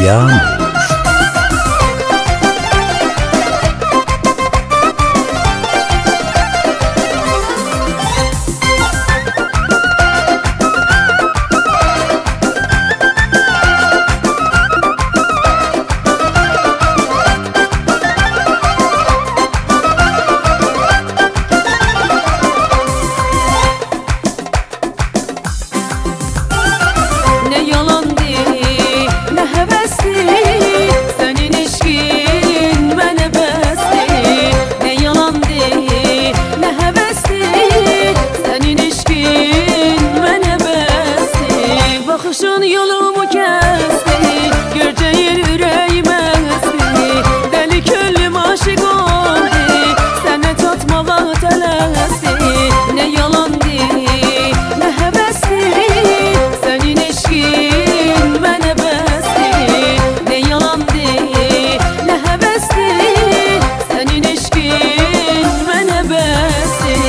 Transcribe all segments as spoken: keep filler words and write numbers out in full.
Yağmur. Ne yalandı, ne hevesli, senin eşkin bana besti. Ne yalandı, ne hevesli, senin eşkin bana besti. Bakışın yolumu kesti, göreceğin yüreğime esti. Deli köllüm aşık oldu, seni tatmağa telesti. Ne yalandı, ne hevesli, senin eşkin bana besti. Ne yalandı, ne hevesli, senin eşkin bana besti.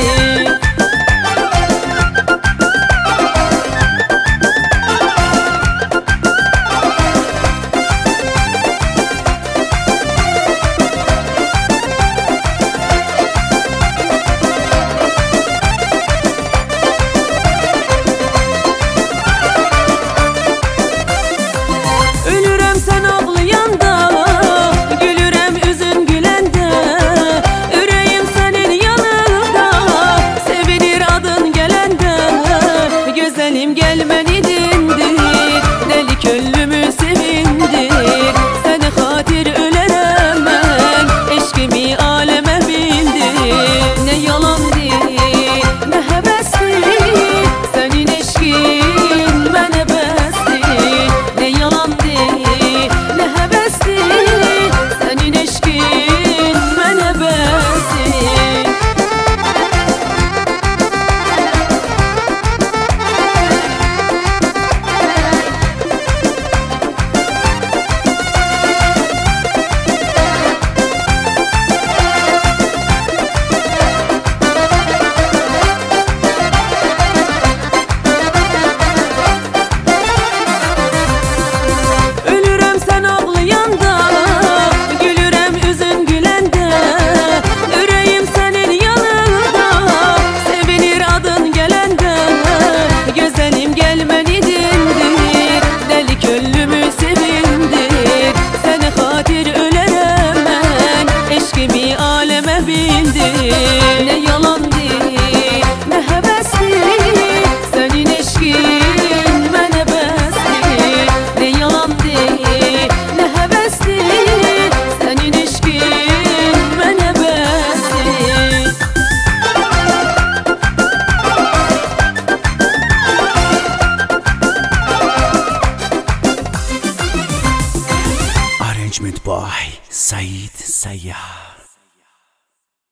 Ölürəm sən ağlayanda, gülürəm üzün güləndə. Ürəyim sənin yanında, sevinir adın gələndə. Gözəlim gəlməni dindir, dəli köllümü sevindir. Sənə xatir ölərəm mən, eşqimi aləmə bildir. Nə yalandır, nə həvəsli, sənin eşqin mənə bəsdir. Ne yalandı, ne hevesli, senin eşkin bana besti. Ölürəm sən ağlayanda, gülürəm üzün güləndə. Ürəyim sənin yanında, sevinir adın gələndə. Gözəlim gəlməni dindir, dəli köllümü sevindir. Sənə xatir ölərəm mən, eşqimi aləmə bildir. Ne yalandı, ne həvəsli, sənin eşqin mənə bəsdir. Ne yalandı, ne hevesli, senin eşkin bana besti. Arrangement by Said Sayyah.